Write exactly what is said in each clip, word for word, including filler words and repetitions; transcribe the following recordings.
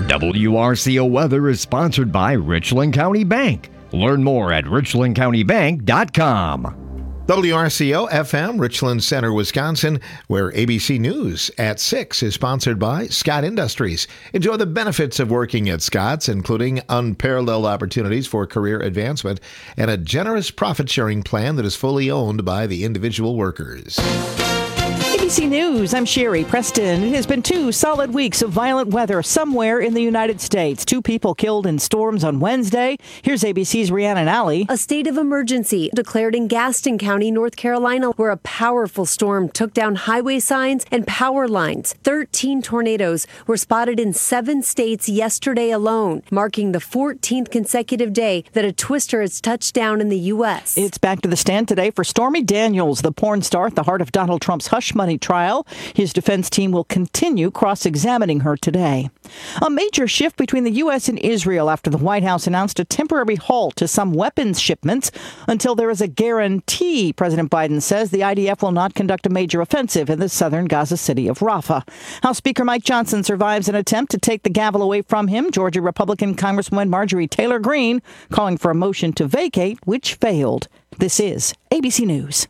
W R C O Weather is sponsored by Richland County Bank. Learn more at richland county bank dot com. W R C O F M, Richland Center, Wisconsin, where A B C News at six is sponsored by Scott Industries. Enjoy the benefits of working at Scott's, including unparalleled opportunities for career advancement and a generous profit-sharing plan that is fully owned by the individual workers. A B C News, I'm Sherry Preston. It has been two solid weeks of violent weather somewhere in the United States. Two people killed in storms on Wednesday. Here's A B C's Rhiannon Alley. A state of emergency declared in Gaston County, North Carolina, where a powerful storm took down highway signs and power lines. Thirteen tornadoes were spotted in seven states yesterday alone, marking the fourteenth consecutive day that a twister has touched down in the U S. It's back to the stand today for Stormy Daniels, the porn star at the heart of Donald Trump's hush money trial. His defense team will continue cross-examining her today. A major shift between the U S and Israel after the White House announced a temporary halt to some weapons shipments until there is a guarantee. President Biden says the I D F will not conduct a major offensive in the southern Gaza city of Rafah. House Speaker Mike Johnson survives an attempt to take the gavel away from him. Georgia Republican Congresswoman Marjorie Taylor Greene calling for a motion to vacate, which failed. This is A B C News.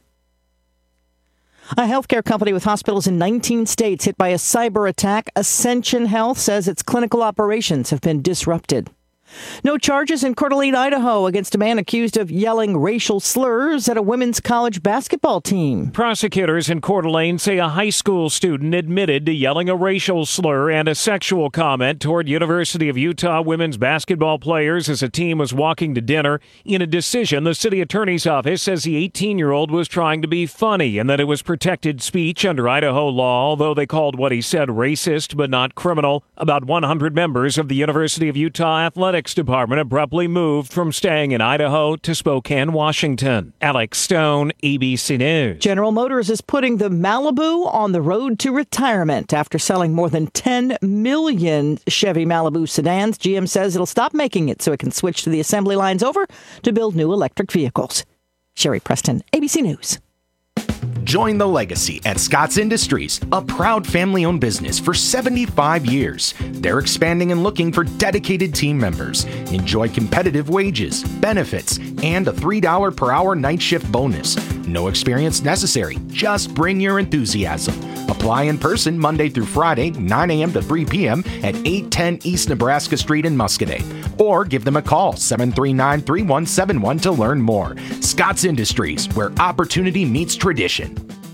A healthcare company with hospitals in nineteen states hit by a cyber attack. Ascension Health says its clinical operations have been disrupted. No charges in Coeur d'Alene, Idaho, against a man accused of yelling racial slurs at a women's college basketball team. Prosecutors in Coeur d'Alene say a high school student admitted to yelling a racial slur and a sexual comment toward University of Utah women's basketball players as a team was walking to dinner. In a decision, the city attorney's office says the eighteen-year-old was trying to be funny and that it was protected speech under Idaho law, although they called what he said racist but not criminal. About one hundred members of the University of Utah Athletics Department abruptly moved from staying in Idaho to Spokane, Washington. Alex Stone, A B C News. General Motors is putting the Malibu on the road to retirement. After selling more than ten million Chevy Malibu sedans, G M says it'll stop making it so it can switch to the assembly lines over to build new electric vehicles. Sherry Preston, A B C News. Join the legacy at Scott's Industries, a proud family-owned business for seventy-five years. They're expanding and looking for dedicated team members. Enjoy competitive wages, benefits, and a three dollars per hour night shift bonus. No experience necessary. Just bring your enthusiasm. Apply in person Monday through Friday, nine a.m. to three p.m. at eight ten East Nebraska Street in Muscoda. Or give them a call, seven three nine, three one seven one to learn more. Scott's Industries, where opportunity meets tradition.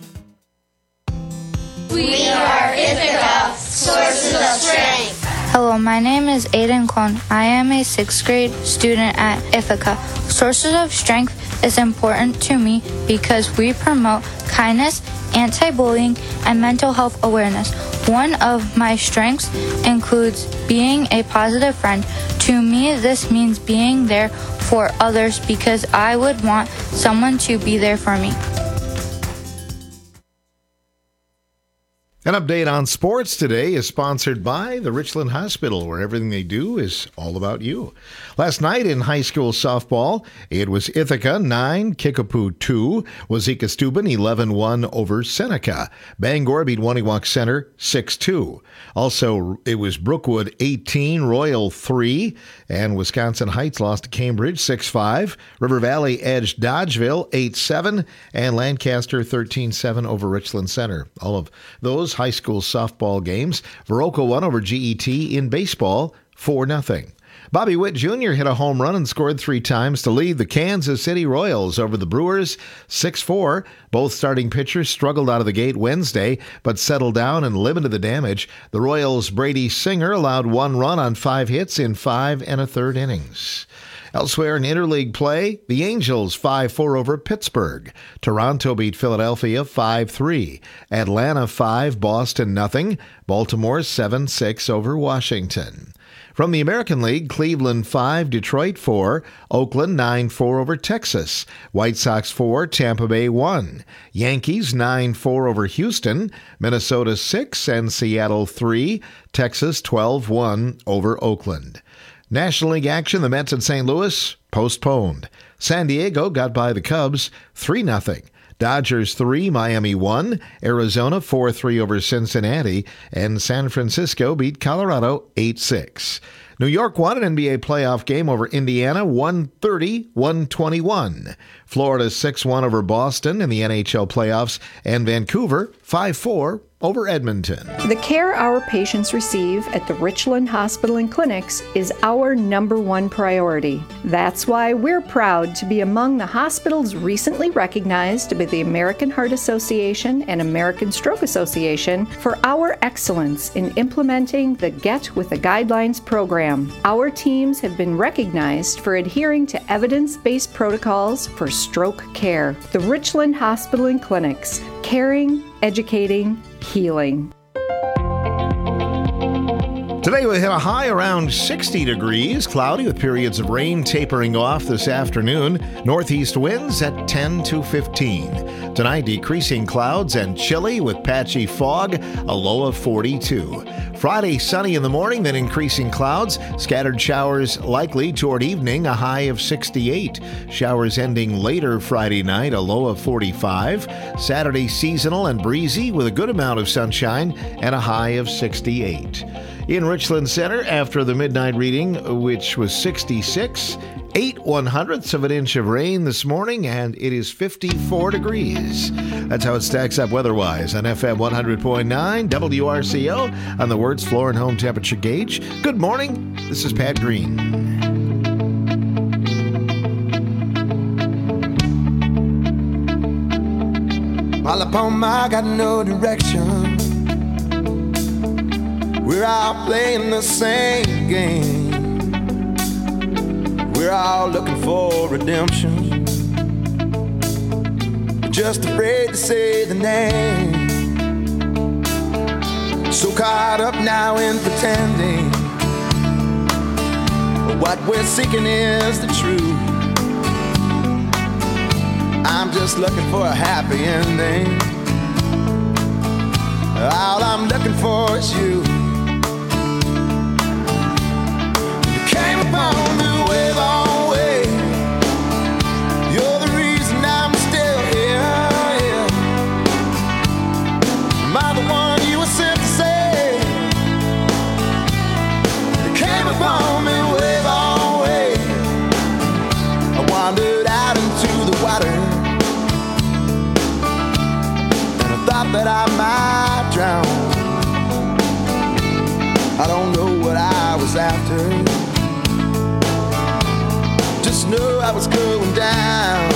We are Ithaca, sources of strength. Hello, my name is Aiden Kwon. I am a sixth grade student at Ithaca. Sources of Strength is important to me because we promote kindness, anti-bullying, and mental health awareness. One of my strengths includes being a positive friend. To me, this means being there for others because I would want someone to be there for me. An update on sports today is sponsored by the Richland Hospital, where everything they do is all about you. Last night in high school softball, it was Ithaca nine, Kickapoo two, Wazeeka Steuben eleven one over Seneca. Bangor beat Waniwak Center six two. Also, it was Brookwood eighteen, Royal three, and Wisconsin Heights lost to Cambridge six five. River Valley edged Dodgeville eight seven, and Lancaster thirteen seven over Richland Center. All of those high school softball games. Viroqua won over G E T in baseball four nothing. Bobby Witt Junior hit a home run and scored three times to lead the Kansas City Royals over the Brewers six four. Both starting pitchers struggled out of the gate Wednesday, but settled down and limited the damage. The Royals' Brady Singer allowed one run on five hits in five and a third innings. Elsewhere in interleague play, the Angels five four over Pittsburgh. Toronto beat Philadelphia five three. Atlanta five, Boston nothing. Baltimore seven six over Washington. From the American League, Cleveland five, Detroit four. Oakland nine four over Texas. White Sox four, Tampa Bay one. Yankees nine four over Houston. Minnesota six and Seattle three. Texas twelve one over Oakland. National League action, the Mets in Saint Louis, postponed. San Diego got by the Cubs three nothing. Dodgers three, Miami one. Arizona four three over Cincinnati. And San Francisco beat Colorado eight six. New York won an N B A playoff game over Indiana, one thirty to one twenty-one. Florida six one over Boston in the N H L playoffs. And Vancouver five four over Edmonton. The care our patients receive at the Richland Hospital and Clinics is our number one priority. That's why we're proud to be among the hospitals recently recognized by the American Heart Association and American Stroke Association for our excellence in implementing the Get with the Guidelines program. Our teams have been recognized for adhering to evidence-based protocols for stroke care. The Richland Hospital and Clinics, caring, educating, healing. Today we hit a high around sixty degrees, cloudy with periods of rain tapering off this afternoon. Northeast winds at ten to fifteen. Tonight, decreasing clouds and chilly with patchy fog, a low of forty-two. Friday, sunny in the morning, then increasing clouds. Scattered showers likely toward evening, a high of sixty-eight. Showers ending later Friday night, a low of forty-five. Saturday, seasonal and breezy with a good amount of sunshine and a high of sixty-eight. In Richland Center, after the midnight reading, which was sixty-six, eight one hundredths of an inch of rain this morning, and it is fifty-four degrees. That's how it stacks up weather-wise on F M one hundred point nine W R C O on the Wertz Floor and Home Temperature Gauge. Good morning. This is Pat Green. All upon my got no direction. We're all playing the same game. We're all looking for redemption. We're just afraid to say the name. So caught up now in pretending what we're seeking is the truth. I'm just looking for a happy ending. All I'm looking for is you. On the way, long way. You're the reason I'm still here, yeah. Am I the one you were sent to save? You came upon me way, long way. I wandered out into the water, and I thought that I might drown. I don't know what I was after. Just knew I was going down.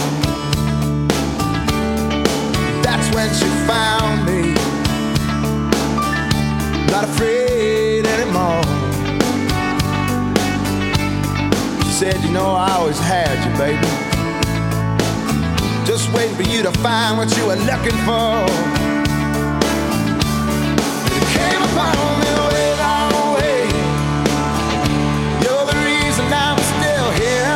That's when she found me. Not afraid anymore. She said, you know, I always had you, baby. Just waiting for you to find what you were looking for. It came upon me way, long way. You're the reason I'm still here.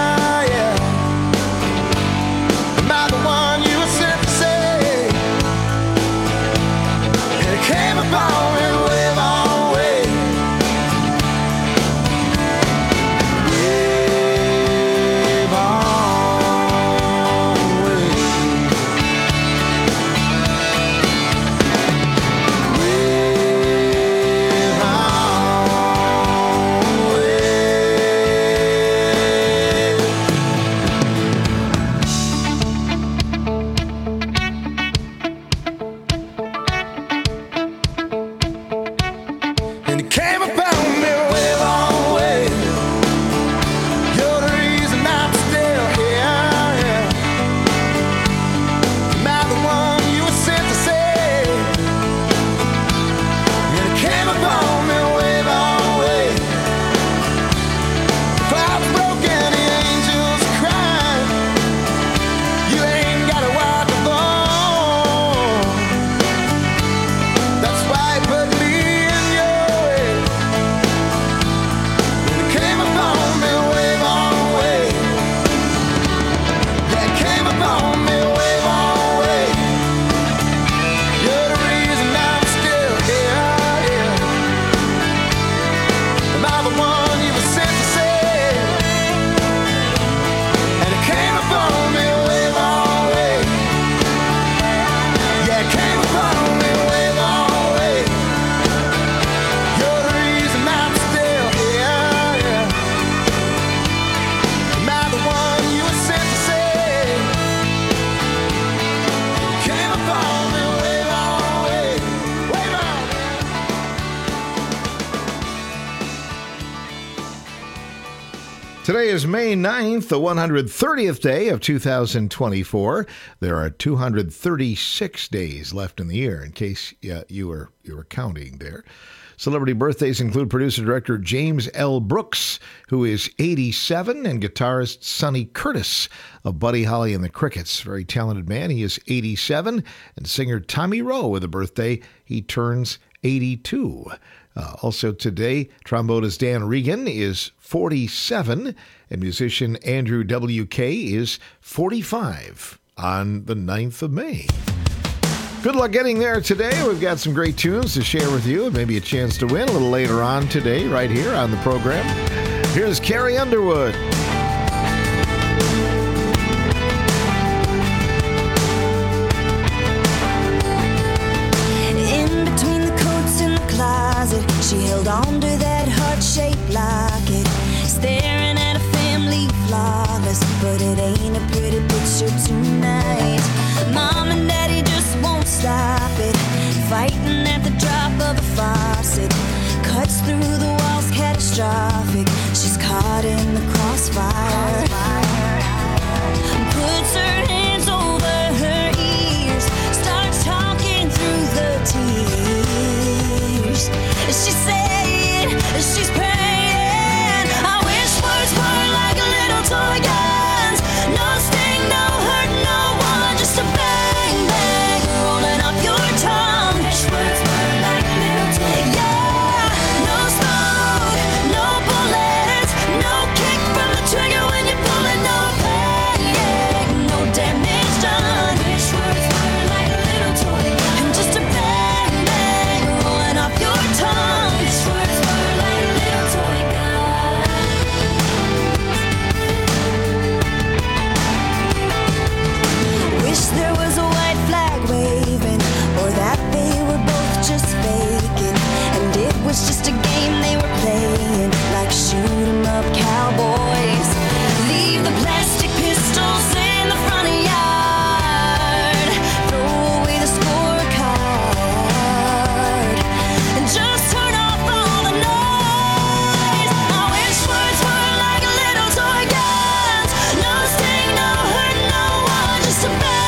Today is May ninth, the one hundred thirtieth day of two thousand twenty-four. There are two hundred thirty-six days left in the year, in case uh, you were you were counting there. Celebrity birthdays include producer-director James L. Brooks, who is eighty-seven, and guitarist Sonny Curtis of Buddy Holly and the Crickets. Very talented man. He is eighty-seven. And singer Tommy Roe with a birthday. He turns eighty-two. Uh, also today, trombonist Dan Regan is forty-seven, and musician Andrew W K is forty-five on the ninth of May. Good luck getting there today. We've got some great tunes to share with you and maybe a chance to win a little later on today right here on the program. Here's Carrie Underwood. She held on to that heart-shaped locket, staring at a family flawless, but it ain't a pretty picture tonight. Mom and Daddy just won't stop it, fighting at the drop of a faucet, cuts through the walls catastrophic. She's caught in the crossfire, puts her hands over her ears, starts talking through the tears. She's saying, she's praying, I wish words were like little toy guns. No sting, no hurt, no one, just a bang, bang, rolling off your tongue. Wish words were like little toy guns. Yeah, no smoke, no bullets, no kick from the trigger when you pull it, no pain, no damage done. Wish words were like little toy guns. And just a bang, bang, rolling off your tongue. There was a white flag waving, or that they were both just faking, and it was just a game they were playing, like shoot 'em up cowboys. Leave the plastic pistols in the front yard, throw away the scorecard, and just turn off all the noise. I wish words were like little toy guns. No sting, no hurt, no one, just a bang.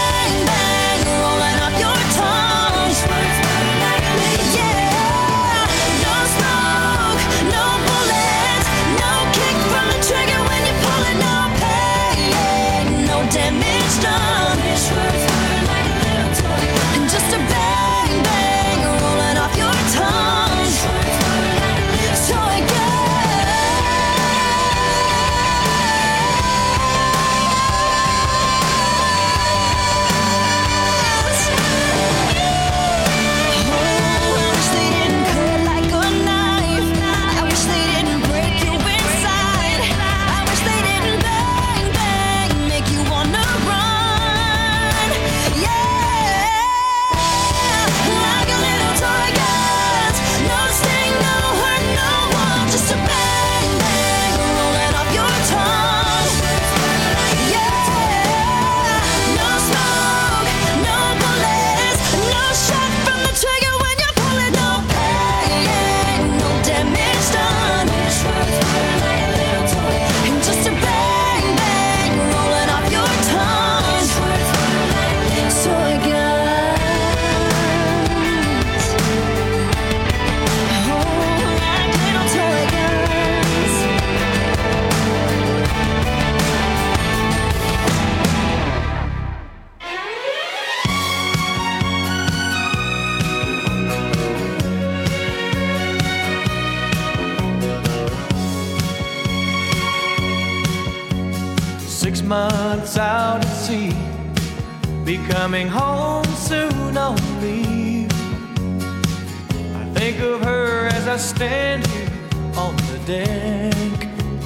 Months out at sea, be coming home soon on leave. I think of her as I stand here on the deck.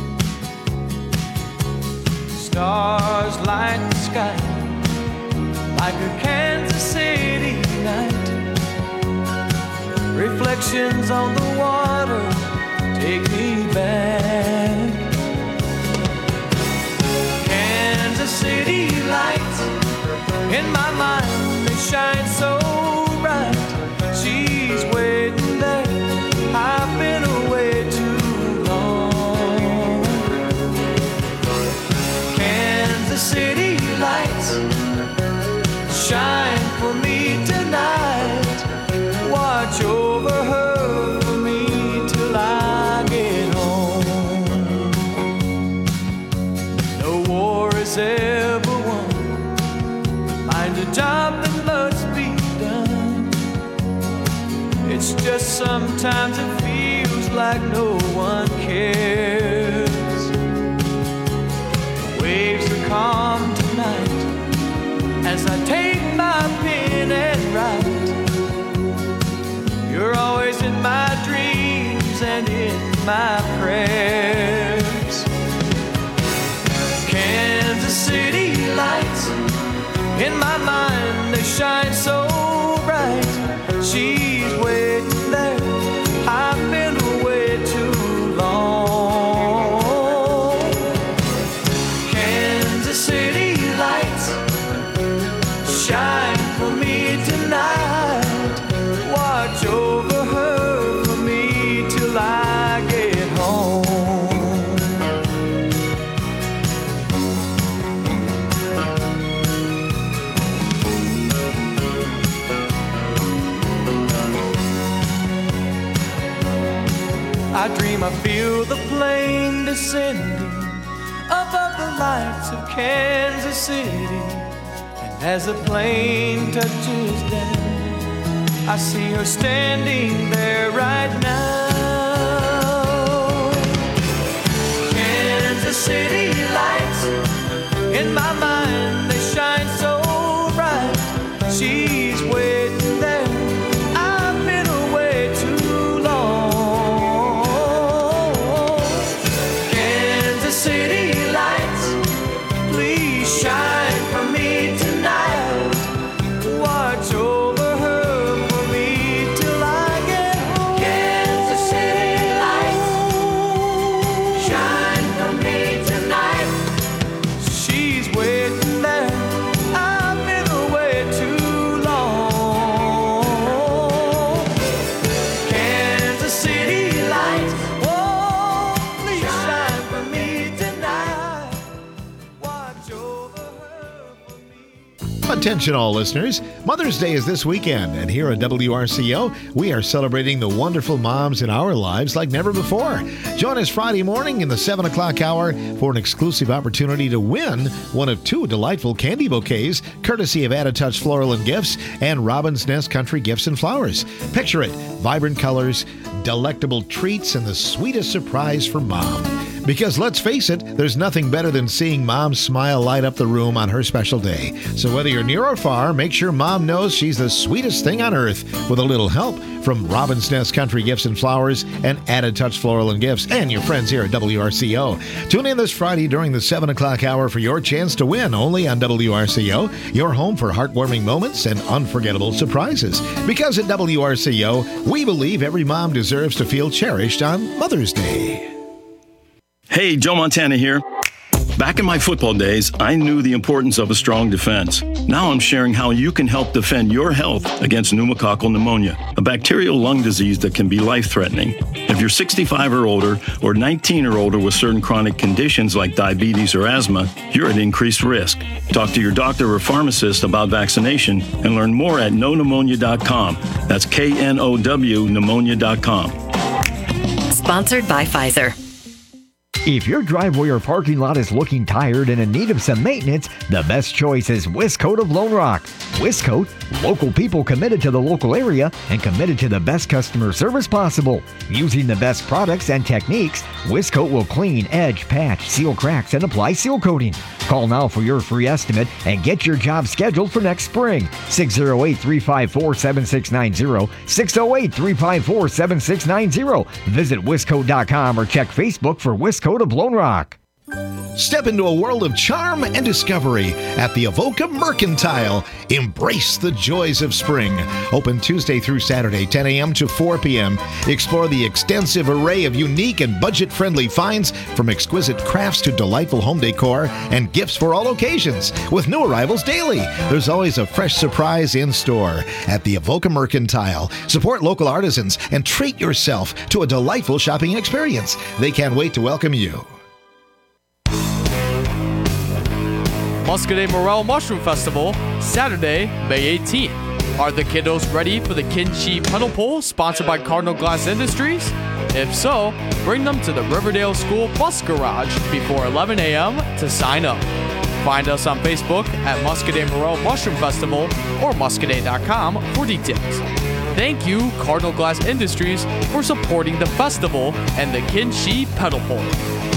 Stars light the sky like a Kansas City night. Reflections on the water take me back. City lights in my mind, they shine so bright. She's waiting there, I've been away too long. there's ever one. Find a job that must be done. It's just sometimes it feels like no one cares. The waves are calm tonight as I take my pen and write. You're always in my dreams and in my prayers. Kansas City lights, in my mind they shine so bright. She's waiting there, I've been away too long. Kansas City lights, shine for me tonight. Watch over her for me till I get home. I dream I feel the plane descending above the lights of Kansas City. And as the plane touches down, I see her standing there right now. Kansas City lights, in my mind they shine so bright. She's waiting there, I've been away too long. Kansas City lights, please shine for me tonight. Watch over her for me till I get home. Kansas City lights, shine for me tonight. She's waiting there, I've been away too long. Kansas City lights, oh, please shine for me tonight. Watch over her for me. Attention all listeners, Mother's Day is this weekend, and here at W R C O, we are celebrating the wonderful moms in our lives like never before. Join us Friday morning in the seven o'clock hour for an exclusive opportunity to win one of two delightful candy bouquets, courtesy of Added Touch Floral and Gifts and Robin's Nest Country Gifts and Flowers. Picture it, vibrant colors, delectable treats, and the sweetest surprise for Mom. Because let's face it, there's nothing better than seeing Mom's smile light up the room on her special day. So whether you're near or far, make sure Mom knows she's the sweetest thing on earth with a little help from Robin's Nest Country Gifts and Flowers and Added Touch Floral and Gifts and your friends here at W R C O. Tune in this Friday during the seven o'clock hour for your chance to win only on W R C O, your home for heartwarming moments and unforgettable surprises. Because at W R C O, we believe every mom deserves to feel cherished on Mother's Day. Hey, Joe Montana here. Back in my football days, I knew the importance of a strong defense. Now I'm sharing how you can help defend your health against pneumococcal pneumonia, a bacterial lung disease that can be life-threatening. If you're sixty-five or older or nineteen or older with certain chronic conditions like diabetes or asthma, you're at increased risk. Talk to your doctor or pharmacist about vaccination and learn more at know pneumonia dot com. That's K N O W pneumonia dot com. Sponsored by Pfizer. If your driveway or parking lot is looking tired and in need of some maintenance, the best choice is Wiscoat of Lone Rock. Wiscoat, local people committed to the local area and committed to the best customer service possible. Using the best products and techniques, Wiscoat will clean, edge, patch, seal cracks, and apply seal coating. Call now for your free estimate and get your job scheduled for next spring. six oh eight, three five four, seven six nine zero, six oh eight, three five four, seven six nine zero. Visit wiscoat dot com or check Facebook for Wiscoat of Lone Rock. Step into a world of charm and discovery at the Avoca Mercantile. Embrace the joys of spring. Open Tuesday through Saturday, ten a.m. to four p.m. Explore the extensive array of unique and budget-friendly finds, from exquisite crafts to delightful home decor and gifts for all occasions. With new arrivals daily, there's always a fresh surprise in store at the Avoca Mercantile. Support local artisans and treat yourself to a delightful shopping experience. They can't wait to welcome you. Muscadet Morel Mushroom Festival, Saturday, May eighteenth. Are the kiddos ready for the Kimchi Pedal Pull sponsored by Cardinal Glass Industries? If so, bring them to the Riverdale School Bus Garage before eleven a.m. to sign up. Find us on Facebook at Muscadet Morel Mushroom Festival or muscadet dot com for details. Thank you, Cardinal Glass Industries, for supporting the festival and the Kinship Pedal Pole.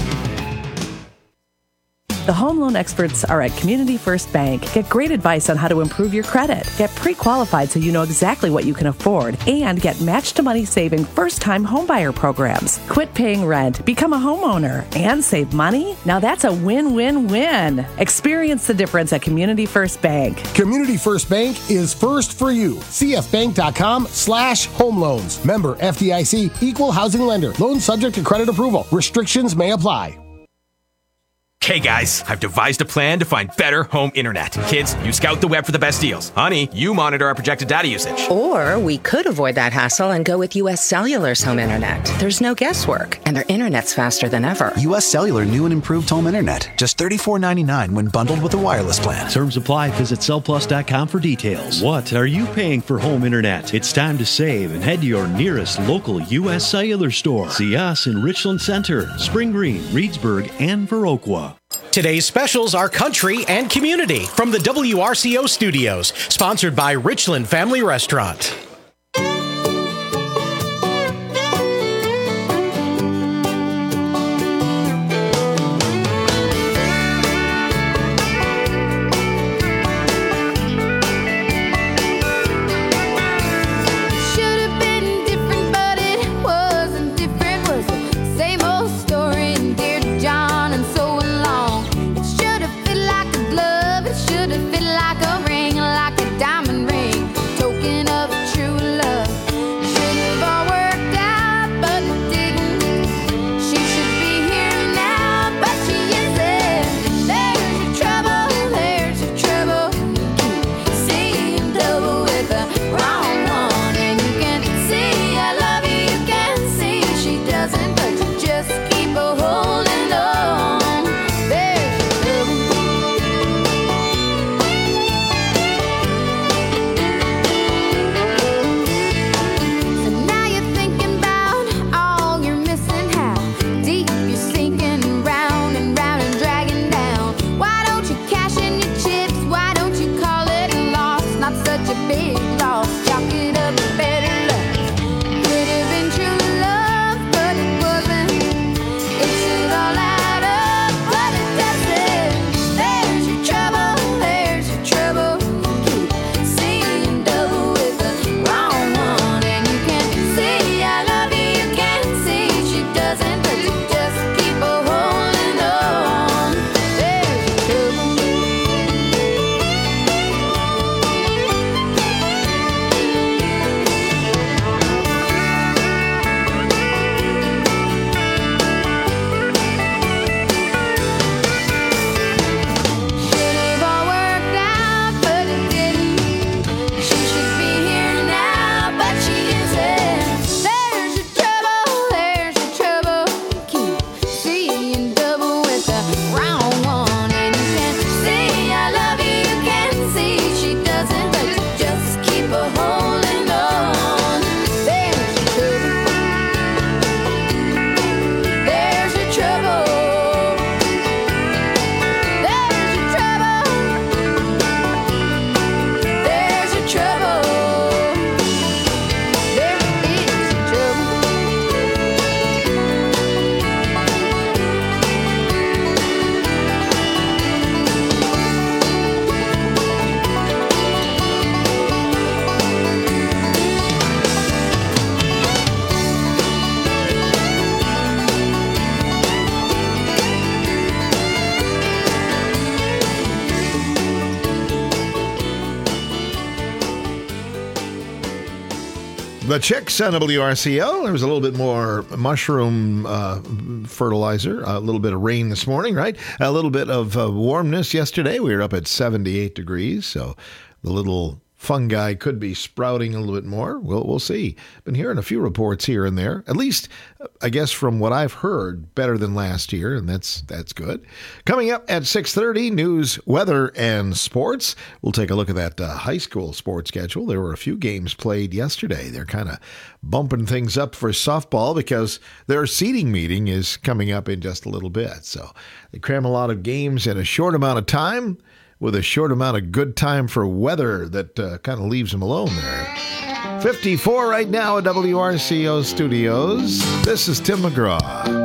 The home loan experts are at Community First Bank. Get great advice on how to improve your credit. Get pre-qualified so you know exactly what you can afford. And get match-to-money saving first-time homebuyer programs. Quit paying rent, become a homeowner, and save money? Now that's a win-win-win. Experience the difference at Community First Bank. Community First Bank is first for you. C F bank dot com slash home loans. Member F D I C, equal housing lender. Loan subject to credit approval. Restrictions may apply. Okay, guys, I've devised a plan to find better home internet. Kids, you scout the web for the best deals. Honey, you monitor our projected data usage. Or we could avoid that hassle and go with U S Cellular's home internet. There's no guesswork, and their internet's faster than ever. U S Cellular new and improved home internet. Just thirty-four ninety-nine when bundled with a wireless plan. Terms apply. Visit cell plus dot com for details. What are you paying for home internet? It's time to save and head to your nearest local U S Cellular store. See us in Richland Center, Spring Green, Reedsburg, and Viroqua. Today's specials are country and community from the W R C O studios, sponsored by Richland Family Restaurant. The chicks on W R C O. There was a little bit more mushroom uh, fertilizer, a little bit of rain this morning, right? A little bit of uh, warmness yesterday. We were up at seventy-eight degrees, so the little fungi could be sprouting a little bit more. We'll, we'll see. Been hearing a few reports here and there, at least, I guess, from what I've heard, better than last year, and that's that's good. Coming up at six thirty, news, weather, and sports. We'll take a look at that uh, high school sports schedule. There were a few games played yesterday. They're kind of bumping things up for softball because their seeding meeting is coming up in just a little bit. So they cram a lot of games in a short amount of time, with a short amount of good time for weather that uh, kind of leaves them alone there. fifty-four right now at W R C O Studios. This is Tim McGraw.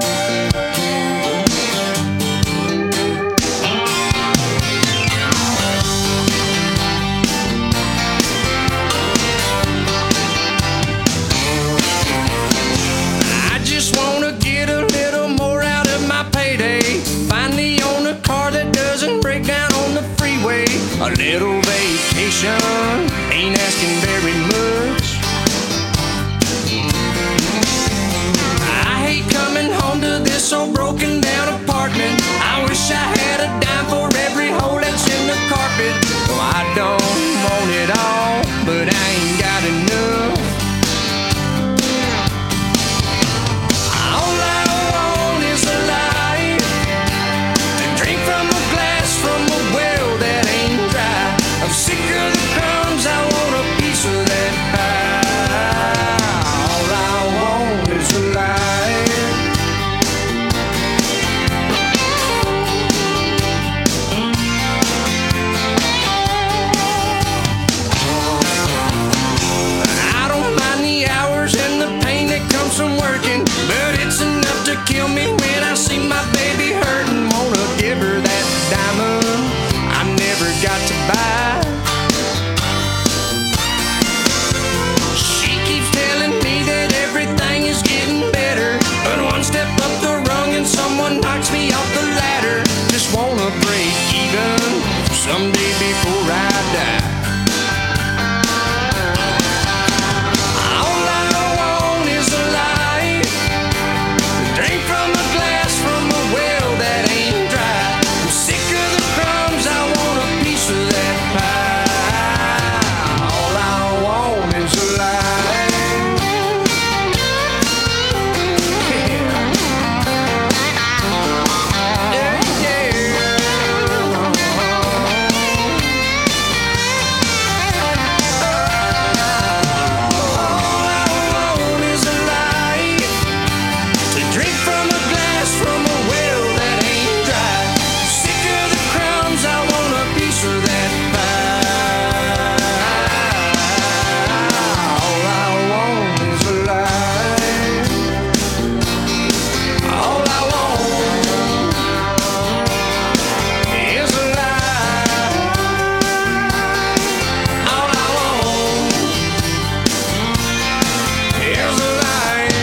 I just want to get a little more out of my payday. Finally own a car that doesn't break down on the freeway. A little vacation, ain't asking very much. I hate coming home to this old broken down apartment. I wish I had a dime for every hole that's in the carpet. No, I don't want it all, but I ain't got enough. All I want is a life to drink from a glass from a well that ain't dry. I'm sick of the crumbs, I want a piece of that pie. All I want is a life. I don't mind the hours and the pain that comes from working, but it's enough to kill me when I see my baby hurting. Wanna give her that diamond I never got to buy. She keeps telling me that everything is getting better, but one step up the rung and someone knocks me off the ladder. Just wanna break even someday before I die. All I want is a life to drink from a glass from a well that ain't dry. I'm sick of the crumbs, I want a piece of that pie. All I want is a life. Yeah, yeah. All I want is a life to drink from a glass from a well that ain't dry. Sick of the crumbs, I want a piece of that pie. All I want is a life. All I want is a life. All I want is a life.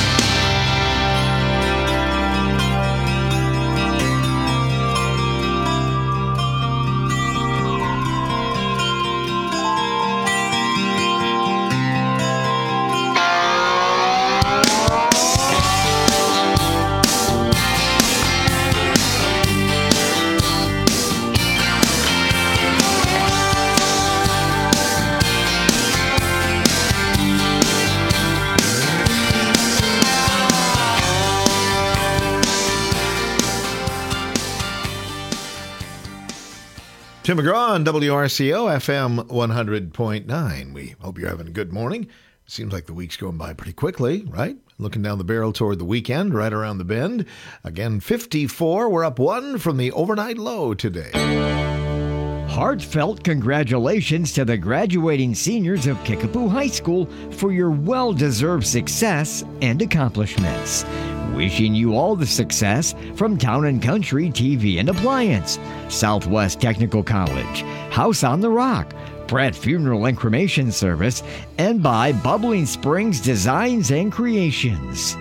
Tim McGraw on W R C O F M one hundred point nine. We hope you're having a good morning. Seems like the week's going by pretty quickly, right? Looking down the barrel toward the weekend, right around the bend. Again, fifty-four. We're up one from the overnight low today. Heartfelt congratulations to the graduating seniors of Kickapoo High School for your well-deserved success and accomplishments. Wishing you all the success from Town and Country T V and Appliance, Southwest Technical College, House on the Rock, Pratt Funeral and Cremation Service, and by Bubbling Springs Designs and Creations.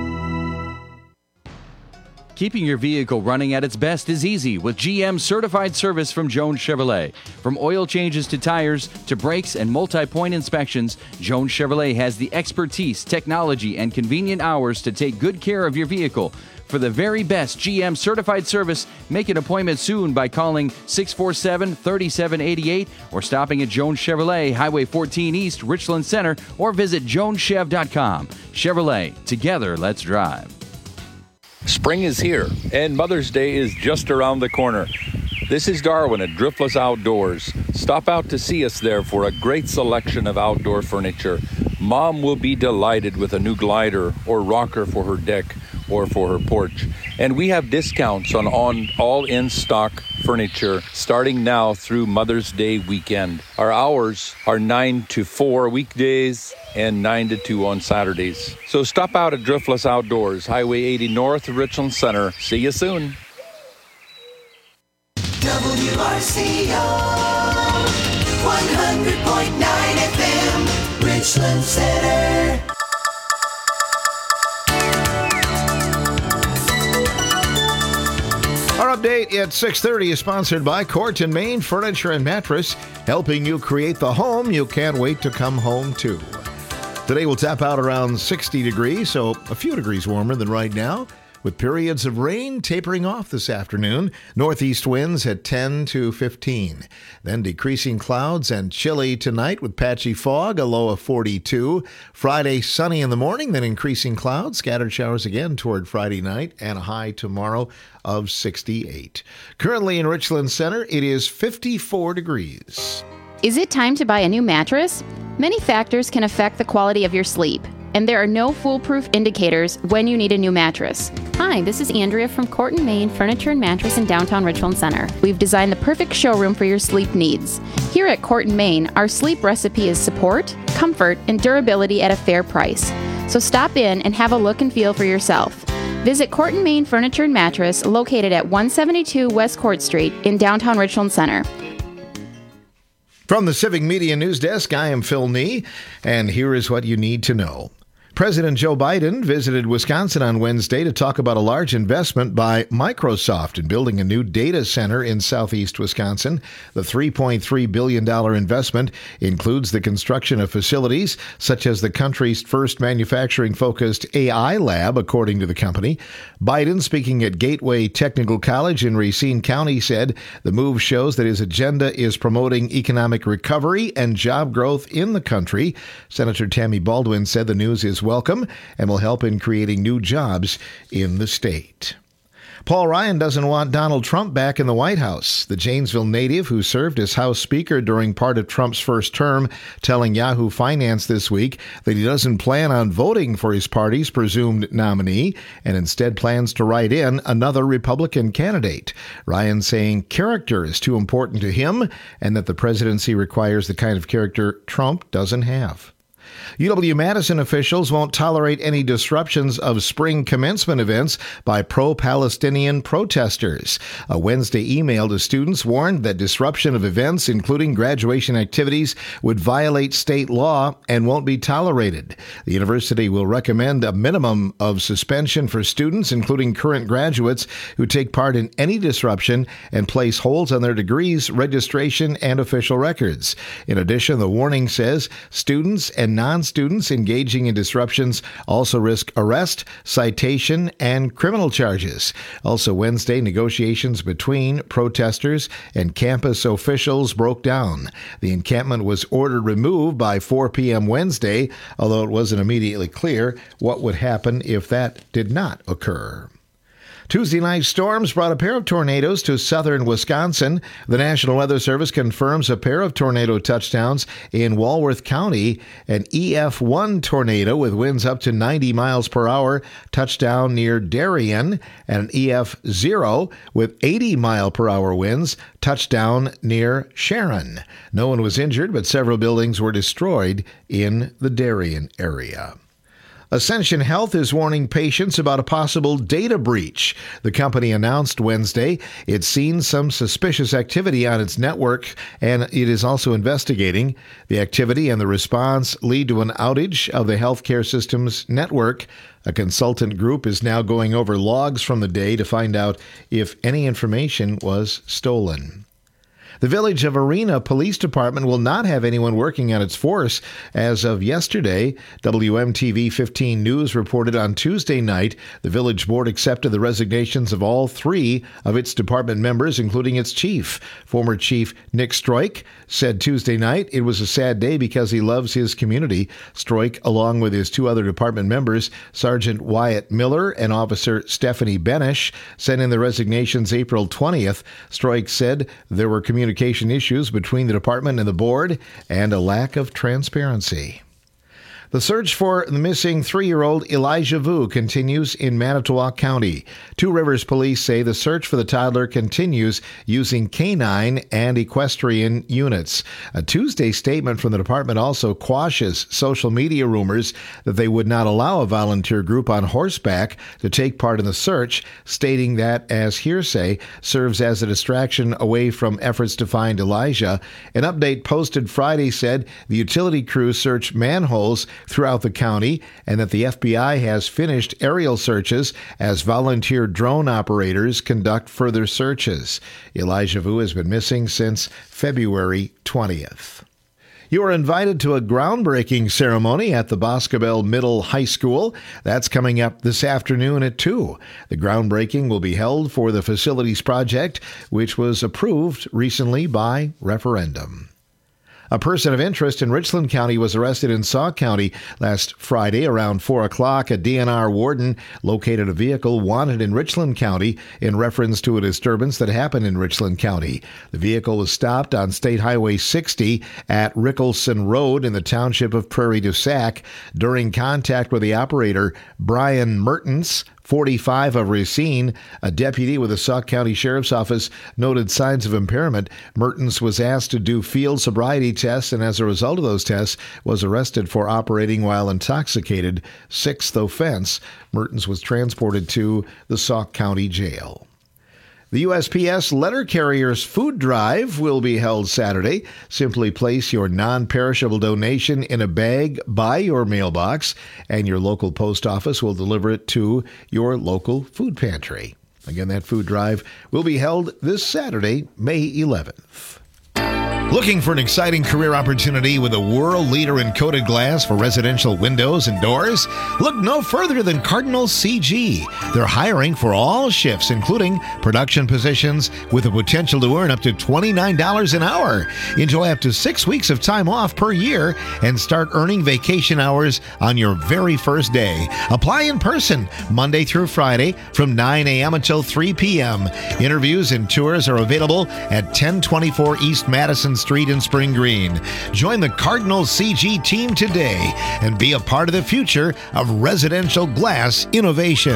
Keeping your vehicle running at its best is easy with G M certified service from Jones Chevrolet. From oil changes to tires to brakes and multi-point inspections, Jones Chevrolet has the expertise, technology, and convenient hours to take good care of your vehicle. For the very best G M certified service, make an appointment soon by calling six four seven, three seven eight eight or stopping at Jones Chevrolet, Highway fourteen East, Richland Center, or visit jones chev dot com. Chevrolet, together, let's drive. Spring is here, and Mother's Day is just around the corner. This is Darwin at Driftless Outdoors. Stop out to see us there for a great selection of outdoor furniture. Mom will be delighted with a new glider or rocker for her deck or for her porch. And we have discounts on, on all in-stock furniture starting now through Mother's Day weekend. Our hours are nine to four weekdays and nine to two on Saturdays. So stop out at Driftless Outdoors, Highway eighty North, Richland Center. See you soon. W R C O one hundred point nine F M, Richland Center. Our update at six thirty is sponsored by Corton Main Furniture and Mattress, helping you create the home you can't wait to come home to. Today will tap out around sixty degrees, so a few degrees warmer than right now, with periods of rain tapering off this afternoon. Northeast winds at ten to fifteen. Then decreasing clouds and chilly tonight with patchy fog, a low of forty-two. Friday, sunny in the morning, then increasing clouds, scattered showers again toward Friday night, and a high tomorrow of sixty-eight. Currently in Richland Center, it is fifty-four degrees. Is it time to buy a new mattress? Many factors can affect the quality of your sleep, and there are no foolproof indicators when you need a new mattress. Hi, this is Andrea from Corton Main Furniture and Mattress in downtown Richland Center. We've designed the perfect showroom for your sleep needs. Here at Corton Main, our sleep recipe is support, comfort, and durability at a fair price. So stop in and have a look and feel for yourself. Visit Corton Main Furniture and Mattress, located at one seventy-two West Court Street in downtown Richland Center. From the Civic Media News Desk, I am Phil Nee, and here is what you need to know. President Joe Biden visited Wisconsin on Wednesday to talk about a large investment by Microsoft in building a new data center in southeast Wisconsin. The three point three billion dollars investment includes the construction of facilities such as the country's first manufacturing-focused A I lab, according to the company. Biden, speaking at Gateway Technical College in Racine County, said the move shows that his agenda is promoting economic recovery and job growth in the country. Senator Tammy Baldwin said the news is welcome and will help in creating new jobs in the state. Paul Ryan doesn't want Donald Trump back in the White House. The Janesville native, who served as House Speaker during part of Trump's first term, telling Yahoo Finance this week that he doesn't plan on voting for his party's presumed nominee and instead plans to write in another Republican candidate. Ryan saying character is too important to him and that the presidency requires the kind of character Trump doesn't have. U W-Madison officials won't tolerate any disruptions of spring commencement events by pro-Palestinian protesters. A Wednesday email to students warned that disruption of events, including graduation activities, would violate state law and won't be tolerated. The university will recommend a minimum of suspension for students, including current graduates, who take part in any disruption and place holds on their degrees, registration, and official records. In addition, the warning says students and non-students engaging in disruptions also risk arrest, citation, and criminal charges. Also Wednesday, negotiations between protesters and campus officials broke down. The encampment was ordered removed by four p.m. Wednesday, although it wasn't immediately clear what would happen if that did not occur. Tuesday night storms brought a pair of tornadoes to southern Wisconsin. The National Weather Service confirms a pair of tornado touchdowns in Walworth County. An E F one tornado with winds up to ninety miles per hour touched down near Darien, and an E F zero with eighty mile per hour winds touched down near Sharon. No one was injured, but several buildings were destroyed in the Darien area. Ascension Health is warning patients about a possible data breach. The company announced Wednesday it's seen some suspicious activity on its network, and it is also investigating. The activity and the response lead to an outage of the healthcare system's network. A consultant group is now going over logs from the day to find out if any information was stolen. The Village of Arena Police Department will not have anyone working on its force as of yesterday. W M T V fifteen News reported on Tuesday night the village board accepted the resignations of all three of its department members, including its chief. Former Chief Nick Stroik said Tuesday night it was a sad day because he loves his community. Stroik, along with his two other department members, Sergeant Wyatt Miller and Officer Stephanie Benish, sent in the resignations April twentieth. Stroik said there were communications Communication issues between the department and the board and a lack of transparency. The search for the missing three-year-old Elijah Vu continues in Manitowoc County. Two Rivers police say the search for the toddler continues using canine and equestrian units. A Tuesday statement from the department also quashes social media rumors that they would not allow a volunteer group on horseback to take part in the search, stating that, as hearsay, serves as a distraction away from efforts to find Elijah. An update posted Friday said the utility crew searched manholes throughout the county and that the F B I has finished aerial searches as volunteer drone operators conduct further searches. Elijah Vu has been missing since February twentieth. You are invited to a groundbreaking ceremony at the Boscobel Middle High School. That's coming up this afternoon at two. The groundbreaking will be held for the facilities project, which was approved recently by referendum. A person of interest in Richland County was arrested in Sauk County last Friday around four o'clock. A D N R warden located a vehicle wanted in Richland County in reference to a disturbance that happened in Richland County. The vehicle was stopped on State Highway sixty at Rickelson Road in the township of Prairie du Sac. During contact with the operator, Brian Mertens, forty-five, of Racine, a deputy with the Sauk County Sheriff's Office noted signs of impairment. Mertens was asked to do field sobriety tests, and as a result of those tests, was arrested for operating while intoxicated. Sixth offense. Mertens was transported to the Sauk County Jail. The U S P S Letter Carriers Food Drive will be held Saturday. Simply place your non-perishable donation in a bag by your mailbox, and your local post office will deliver it to your local food pantry. Again, that food drive will be held this Saturday, May eleventh. Looking for an exciting career opportunity with a world leader in coated glass for residential windows and doors? Look no further than Cardinal C G. They're hiring for all shifts, including production positions, with the potential to earn up to twenty-nine dollars an hour. Enjoy up to six weeks of time off per year and start earning vacation hours on your very first day. Apply in person Monday through Friday from nine a.m. until three p.m. Interviews and tours are available at ten twenty-four East Madison Street in Spring Green. Join the Cardinal C G team today and be a part of the future of residential glass innovation.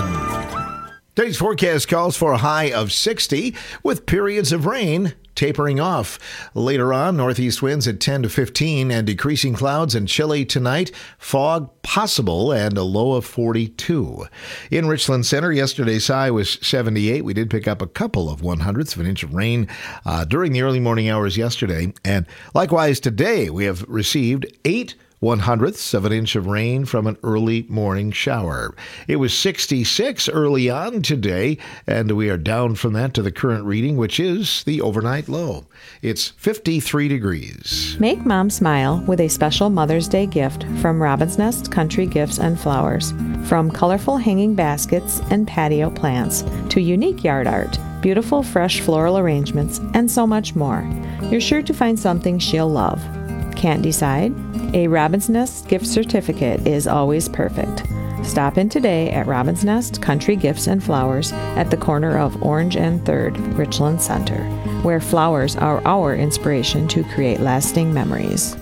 Today's forecast calls for a high of sixty with periods of rain tapering off. Later on, northeast winds at ten to fifteen and decreasing clouds and chilly tonight. Fog possible and a low of forty-two. In Richland Center, yesterday's high was seventy-eight. We did pick up a couple of one hundredths of an inch of rain uh, during the early morning hours yesterday. And likewise today, we have received eight one hundredths of an inch of rain from an early morning shower. It was sixty-six early on today, and we are down from that to the current reading, which is the overnight low. It's fifty-three degrees. Make Mom smile with a special Mother's Day gift from Robin's Nest Country Gifts and Flowers. From colorful hanging baskets and patio plants to unique yard art, beautiful fresh floral arrangements, and so much more, you're sure to find something she'll love. Can't decide? A Robin's Nest gift certificate is always perfect. Stop in today at Robin's Nest Country Gifts and Flowers at the corner of Orange and third, Richland Center, where flowers are our inspiration to create lasting memories.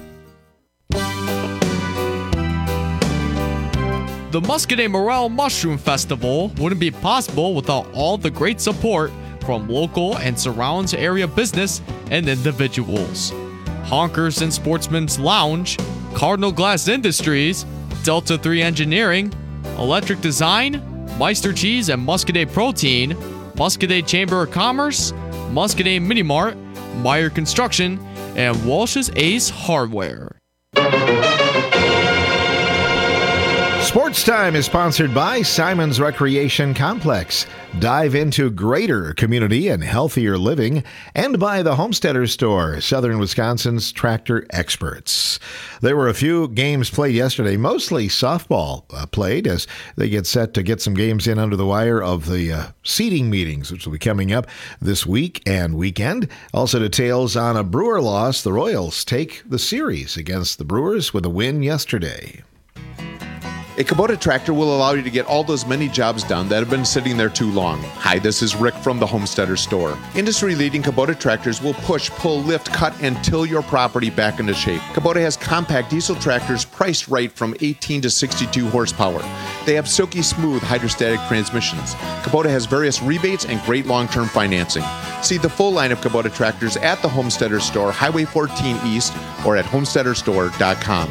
The Muscadet Morel Mushroom Festival wouldn't be possible without all the great support from local and surrounds area business and individuals. Honkers and Sportsman's Lounge, Cardinal Glass Industries, Delta three Engineering, Electric Design, Meister Cheese and Muscadet Protein, Muscadet Chamber of Commerce, Muscadet Mini Mart, Meyer Construction, and Walsh's Ace Hardware. Sports Time is sponsored by Simon's Recreation Complex. Dive into greater community and healthier living, and by the Homesteader Store, Southern Wisconsin's tractor experts. There were a few games played yesterday, mostly softball uh, played as they get set to get some games in under the wire of the uh, seeding meetings, which will be coming up this week and weekend. Also details on a Brewer loss. The Royals take the series against the Brewers with a win yesterday. A Kubota tractor will allow you to get all those many jobs done that have been sitting there too long. Hi, this is Rick from the Homesteader Store. Industry-leading Kubota tractors will push, pull, lift, cut, and till your property back into shape. Kubota has compact diesel tractors priced right from eighteen to sixty-two horsepower. They have silky smooth hydrostatic transmissions. Kubota has various rebates and great long-term financing. See the full line of Kubota tractors at the Homesteader Store, Highway fourteen East, or at homesteader store dot com.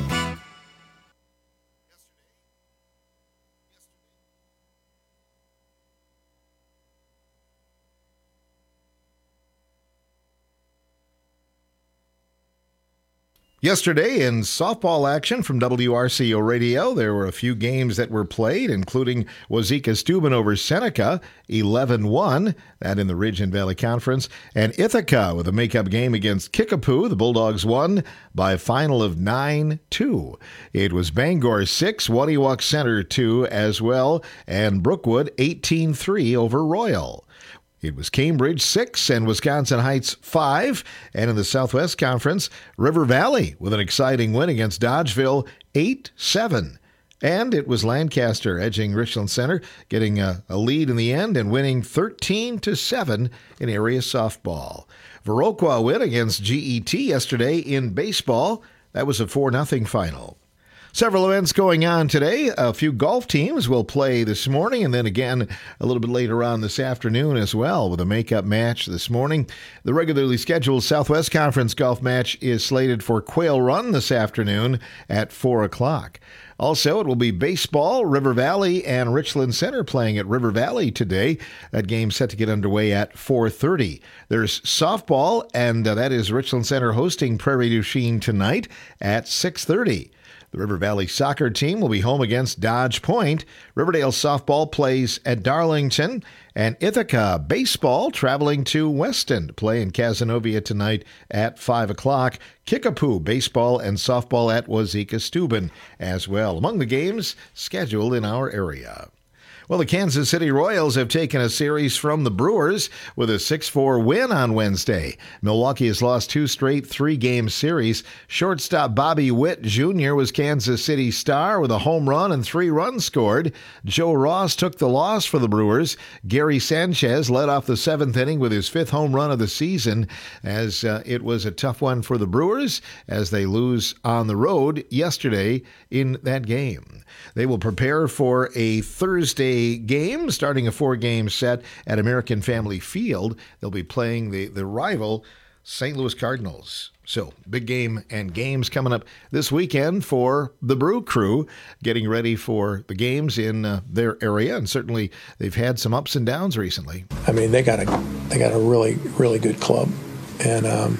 Yesterday in softball action from W R C O Radio, there were a few games that were played, including Wazeeka Steuben over Seneca, eleven one, that in the Ridge and Valley Conference, and Ithaca with a makeup game against Kickapoo. The Bulldogs won by a final of nine two. It was Bangor six, Wadiwak Center two as well, and Brookwood eighteen three over Royal. It was Cambridge six and Wisconsin Heights five. And in the Southwest Conference, River Valley with an exciting win against Dodgeville eight seven. And it was Lancaster edging Richland Center, getting a, a lead in the end and winning thirteen to seven in area softball. Viroqua win against G E T yesterday in baseball. That was a four nothing final. Several events going on today. A few golf teams will play this morning, and then again a little bit later on this afternoon as well with a makeup match this morning. The regularly scheduled Southwest Conference golf match is slated for Quail Run this afternoon at four o'clock. Also, it will be baseball, River Valley and Richland Center playing at River Valley today. That game's set to get underway at four thirty. There's softball, and uh, that is Richland Center hosting Prairie du Chien tonight at six thirty. The River Valley soccer team will be home against Dodge Point. Riverdale softball plays at Darlington. And Ithaca baseball traveling to Weston to play in Cazenovia tonight at five o'clock. Kickapoo baseball and softball at Wazeeka Steuben as well. Among the games scheduled in our area. Well, the Kansas City Royals have taken a series from the Brewers with a six four win on Wednesday. Milwaukee has lost two straight three-game series. Shortstop Bobby Witt Junior was Kansas City's star with a home run and three runs scored. Joe Ross took the loss for the Brewers. Gary Sanchez led off the seventh inning with his fifth home run of the season, as uh, it was a tough one for the Brewers as they lose on the road yesterday in that game. They will prepare for a Thursday game, starting a four-game set at American Family Field. They'll be playing the, the rival Saint Louis Cardinals. So, big game and games coming up this weekend for the Brew Crew, getting ready for the games in uh, their area, and certainly they've had some ups and downs recently. I mean, they got a they got a really really good club, and um,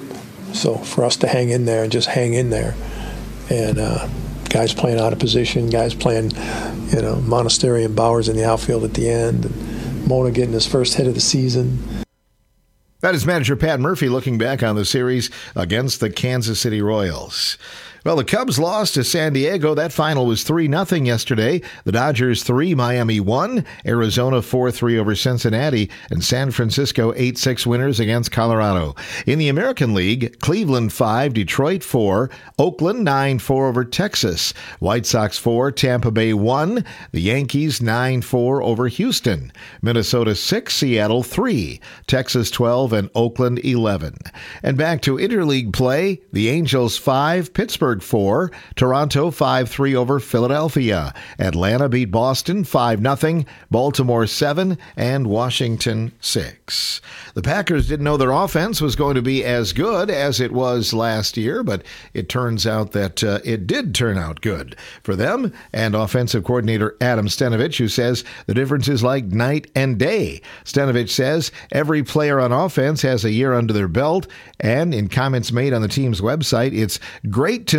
so for us to hang in there and just hang in there, and. Uh, Guys playing out of position, guys playing, you know, Monastery and Bowers in the outfield at the end, and Mona getting his first hit of the season. That is manager Pat Murphy looking back on the series against the Kansas City Royals. Well, the Cubs lost to San Diego. That final was three nothing yesterday. The Dodgers three, Miami one, Arizona four three over Cincinnati, and San Francisco eight six winners against Colorado. In the American League, Cleveland five, Detroit four, Oakland nine four over Texas, White Sox four, Tampa Bay one, the Yankees nine four over Houston, Minnesota six, Seattle three, Texas twelve, and Oakland eleven. And back to interleague play, the Angels five, Pittsburgh four, Toronto five three over Philadelphia. Atlanta beat Boston five nothing, Baltimore seven, and Washington six. The Packers didn't know their offense was going to be as good as it was last year, but it turns out that uh, it did turn out good for them. And offensive coordinator Adam Stenavich, who says the difference is like night and day. Stenavich says every player on offense has a year under their belt, and in comments made on the team's website, it's great to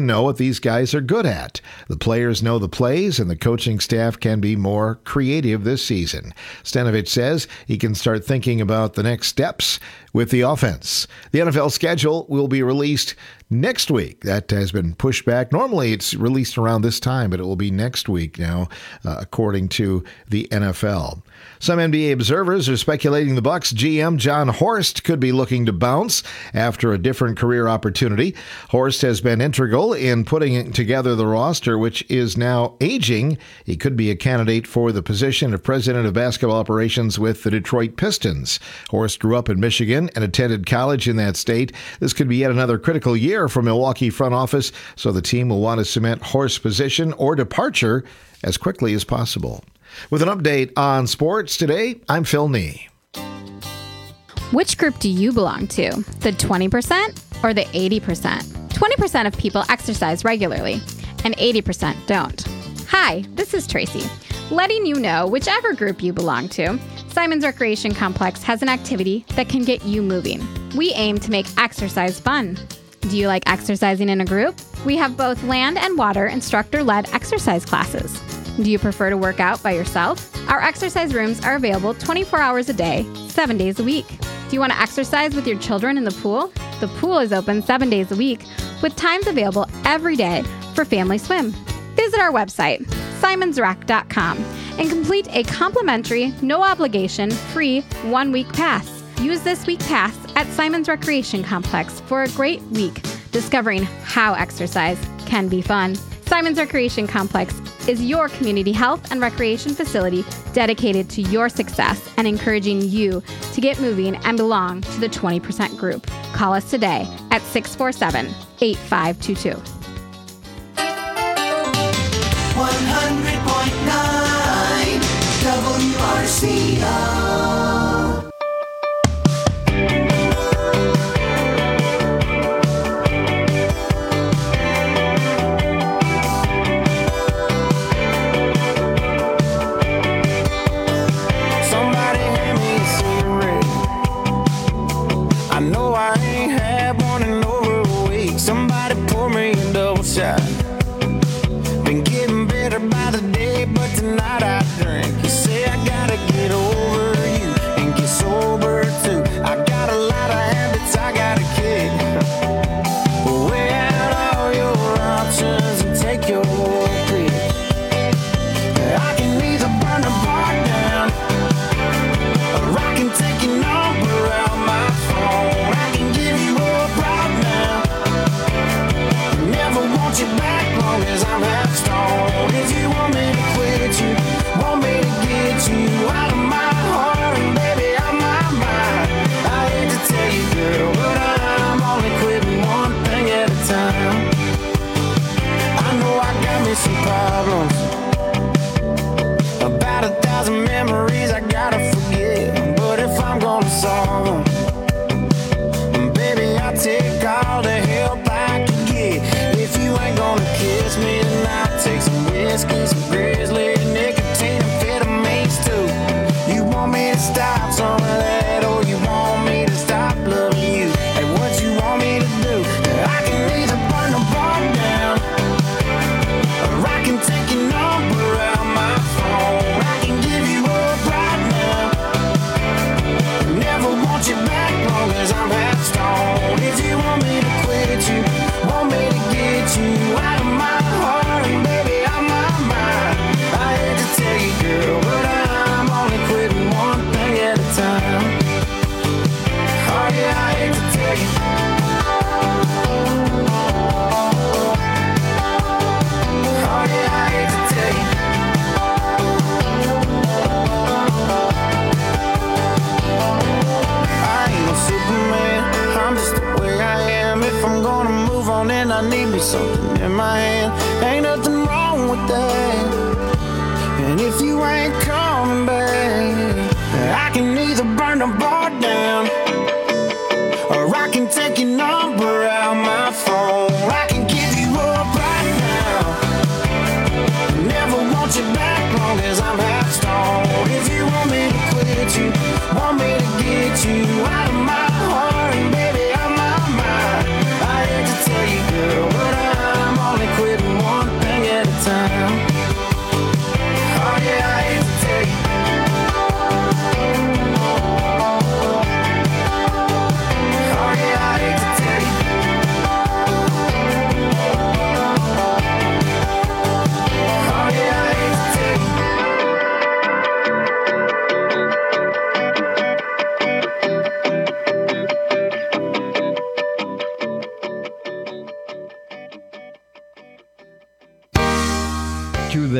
know what these guys are good at. The players know the plays, and the coaching staff can be more creative this season. Stenavich says he can start thinking about the next steps with the offense. The N F L schedule will be released next week. That has been pushed back. Normally it's released around this time, but it will be next week now, uh, according to the N F L. Some N B A observers are speculating the Bucks G M John Horst could be looking to bounce after a different career opportunity. Horst has been integral in putting together the roster, which is now aging. He could be a candidate for the position of president of basketball operations with the Detroit Pistons. Horst grew up in Michigan and attended college in that state. This could be yet another critical year for Milwaukee front office, so the team will want to cement Horst's position or departure as quickly as possible. With an update on sports today, I'm Phil Nee. Which group do you belong to? The twenty percent or the eighty percent? twenty percent of people exercise regularly, and eighty percent don't. Hi, this is Tracy, letting you know whichever group you belong to, Simon's Recreation Complex has an activity that can get you moving. We aim to make exercise fun. Do you like exercising in a group? We have both land and water instructor-led exercise classes. Do you prefer to work out by yourself? Our exercise rooms are available twenty-four hours a day, seven days a week. Do you want to exercise with your children in the pool? The pool is open seven days a week, with times available every day for family swim. Visit our website, simons rec dot com, and complete a complimentary, no-obligation, free one-week pass. Use this week pass at Simon's Recreation Complex for a great week discovering how exercise can be fun. Simon's Recreation Complex is your community health and recreation facility dedicated to your success and encouraging you to get moving and belong to the twenty percent group. Call us today at six four seven, eight five two two. one hundred point nine W R C O. Been getting better by the day, but tonight I drink. You say I gotta get over you and get sober too. I got a lot of habits I gotta kick. Weigh out all your options and take your pick. I can either burn the bar down, or I can take your number out my phone. I can give you up right now. Never want you back long as I'm half stoned. If you want me to quit you, want me to get you out of my heart and baby out my mind. I hate to tell you, girl, but I'm only quitting one thing at a time. I know I got me some problems, about a thousand memories I gotta forget. But if I'm gonna solve them, baby, I'll take all the help I can get. If you ain't gonna kiss me, then I'll take some whiskey, some grizzly, nicotine, amphetamines too. You want me to stop some of that, or you want me to stop loving you? Hey, what you want me to do? I can either burn the bar down, or I can take your number out my phone. I can give you up right now, never want you back long as I'm half stoned. If you want me to quit you, want me to get you out of my heart and baby out my mind. I hate to tell you, girl, but I'm only quitting one thing at a time. Oh yeah, I hate to tell you. Oh yeah, I hate to tell you. I ain't no Superman, I'm just the way I am. If I'm gonna move on, then I need me something in my hand. Ain't nothing wrong with that. And if you ain't coming back, I can either burn the bar down, or I can take your number out my phone. I can give you up right now, never want you back long as I'm half stoned. If you want me to quit you, want me to get you out of my heart and baby out my mind. I hate to tell you, girl, but I'm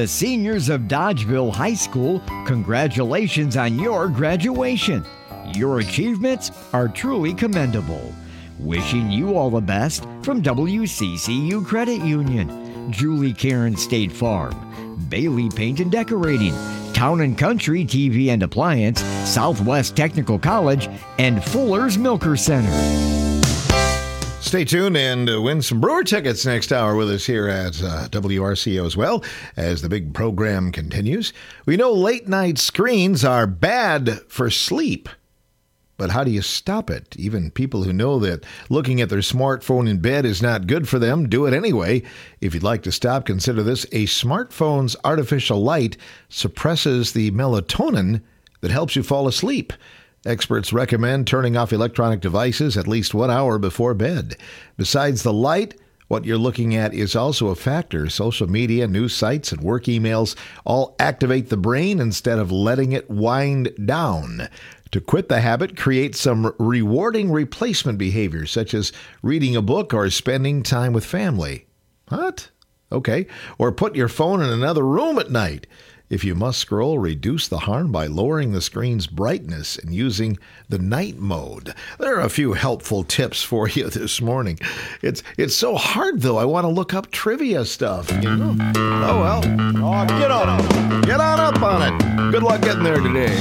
the seniors of Dodgeville High School, congratulations on your graduation. Your achievements are truly commendable. Wishing you all the best from W C C U Credit Union, Julie Karen State Farm, Bailey Paint and Decorating, Town and Country T V and Appliance, Southwest Technical College, and Fuller's Milker Center. Stay tuned and uh, win some Brewer tickets next hour with us here at uh, W R C O as well as the big program continues. We know late night screens are bad for sleep. But how do you stop it? Even people who know that looking at their smartphone in bed is not good for them do it anyway. If you'd like to stop, consider this. A smartphone's artificial light suppresses the melatonin that helps you fall asleep. Experts recommend turning off electronic devices at least one hour before bed. Besides the light, what you're looking at is also a factor. Social media, news sites, and work emails all activate the brain instead of letting it wind down. To quit the habit, create some rewarding replacement behaviors, such as reading a book or spending time with family. What? Okay. Or put your phone in another room at night. If you must scroll, reduce the harm by lowering the screen's brightness and using the night mode. There are a few helpful tips for you this morning. It's it's so hard, though. I want to look up trivia stuff. You know? Oh, well. Oh, get on it. Get on up on it. Good luck getting there today.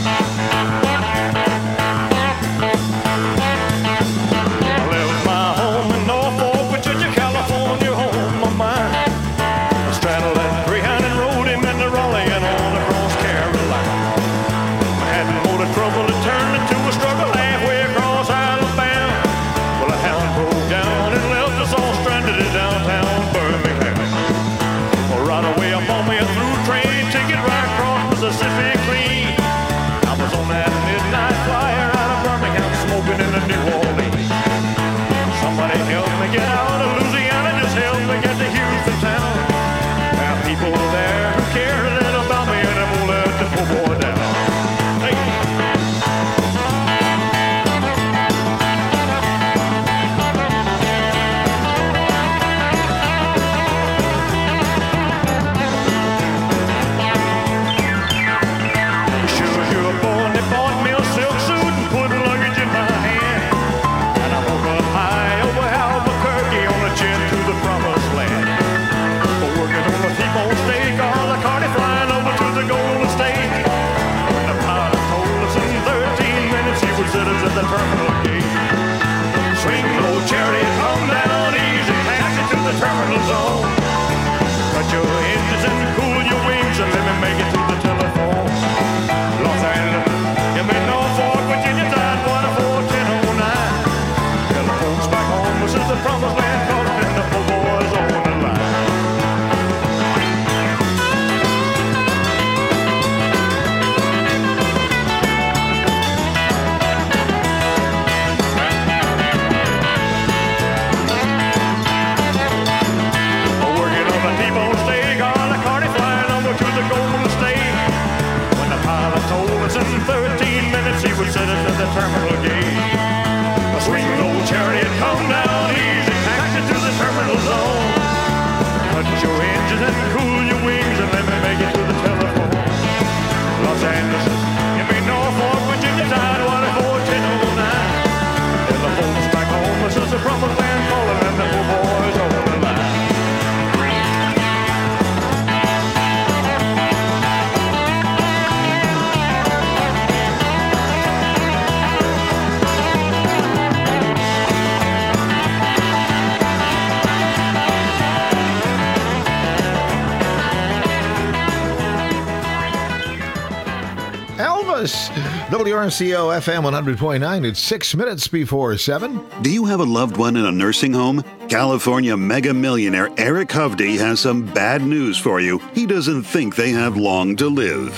W R C O F M one hundred point nine. It's six minutes before seven. Do you have a loved one in a nursing home? California mega millionaire Eric Hovde has some bad news for you. He doesn't think they have long to live.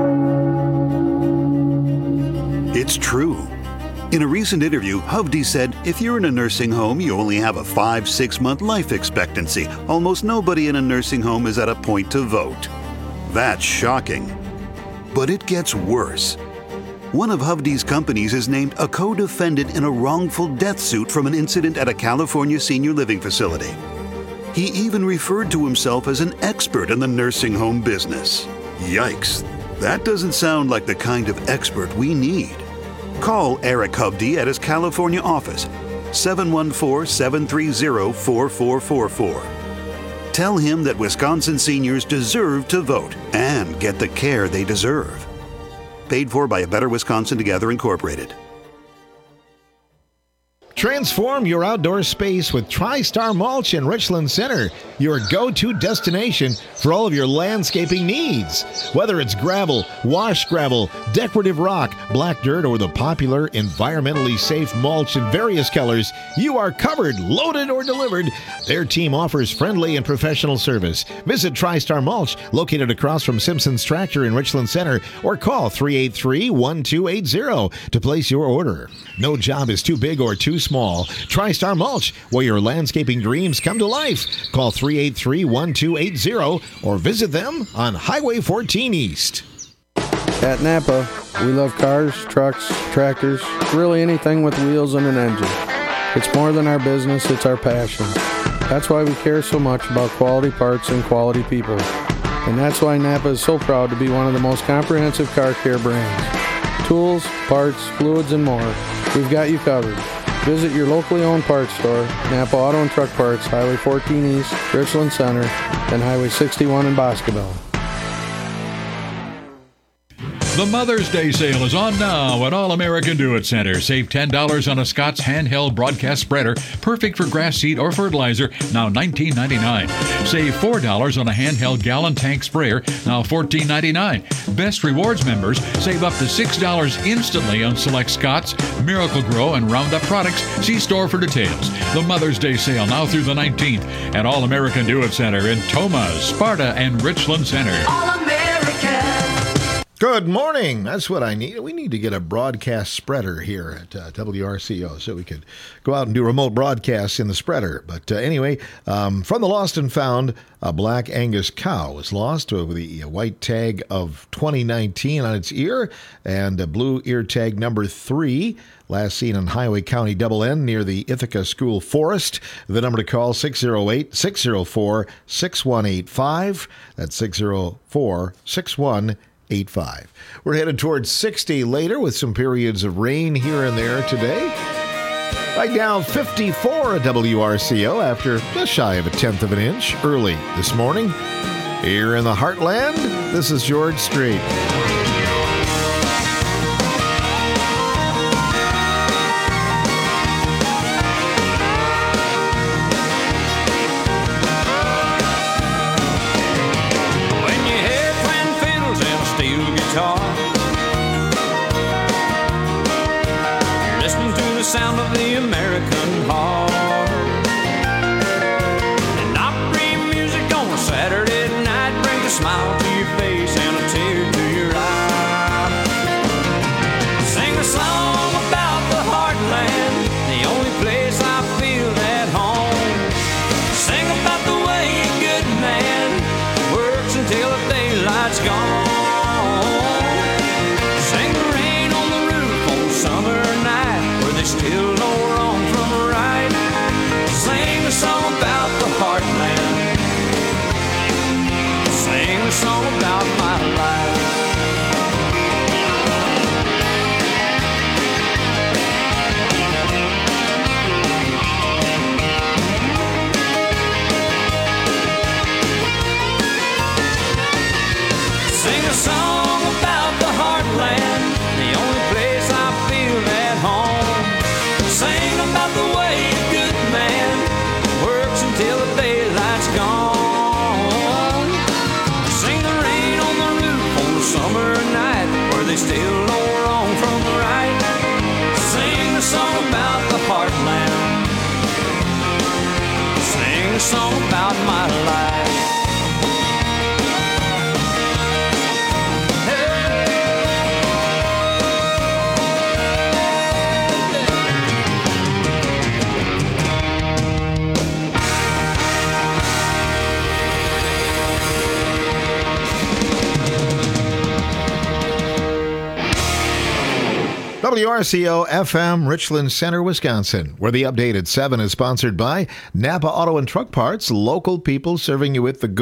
It's true. In a recent interview, Hovde said, if you're in a nursing home, you only have a five, six month life expectancy. Almost nobody in a nursing home is at a point to vote. That's shocking. But it gets worse. One of Hovde's companies is named a co-defendant in a wrongful death suit from an incident at a California senior living facility. He even referred to himself as an expert in the nursing home business. Yikes, that doesn't sound like the kind of expert we need. Call Eric Hovde at his California office, seven one four, seven three zero, four four four four. Tell him that Wisconsin seniors deserve to vote and get the care they deserve. Paid for by A Better Wisconsin Together Incorporated. Transform your outdoor space with TriStar Mulch in Richland Center, your go-to destination for all of your landscaping needs. Whether it's gravel, wash gravel, decorative rock, black dirt, or the popular environmentally safe mulch in various colors, you are covered, loaded, or delivered. Their team offers friendly and professional service. Visit TriStar Mulch, located across from Simpson's Tractor in Richland Center, or call three eight three, one two eight zero to place your order. No job is too big or too small. TriStar Mulch, where your landscaping dreams come to life. Call three eight three, one two eight zero or visit them on Highway fourteen East. At Napa, we love cars, trucks, tractors, really anything with wheels and an engine. It's more than our business, it's our passion. That's why we care so much about quality parts and quality people. And that's why Napa is so proud to be one of the most comprehensive car care brands. Tools, parts, fluids, and more. We've got you covered. Visit your locally owned parts store, Napa Auto and Truck Parts, Highway fourteen East, Richland Center, and Highway sixty-one in Boscobel. The Mother's Day sale is on now at All American Do-It Center. Save ten dollars on a Scott's handheld broadcast spreader, perfect for grass seed or fertilizer, now nineteen ninety-nine. Save four dollars on a handheld gallon tank sprayer, now fourteen ninety-nine. Best Rewards members save up to six dollars instantly on select Scott's, Miracle Grow, and Roundup products. See store for details. The Mother's Day sale now through the nineteenth at All American Do-It Center in Tomah, Sparta, and Richland Center. All American. Good morning. That's what I need. We need to get a broadcast spreader here at uh, W R C O so we could go out and do remote broadcasts in the spreader. But uh, anyway, um, from the Lost and Found, a black Angus cow was lost with the white tag of twenty nineteen on its ear and a blue ear tag number three. Last seen on Highway County Double N near the Ithaca School Forest. The number to call, six oh eight, six oh four, six one eight five. That's six oh four, six one eight five. eight five. We're headed towards sixty later with some periods of rain here and there today. Right now, fifty-four at W R C O after just shy of a tenth of an inch early this morning. Here in the heartland, this is George Strait. Sound of the American heart, and Opry music on a Saturday night brings a smile to your face and a tear to your eye. Sing a song about the heartland, the only place I feel at home. Sing about the way a good man works until the daylight's gone. Sing the rain on the roof on summer night, there's still no wrong from right. W R C O F M, Richland Center, Wisconsin, where the update at seven is sponsored by Napa Auto and Truck Parts, local people serving you with the good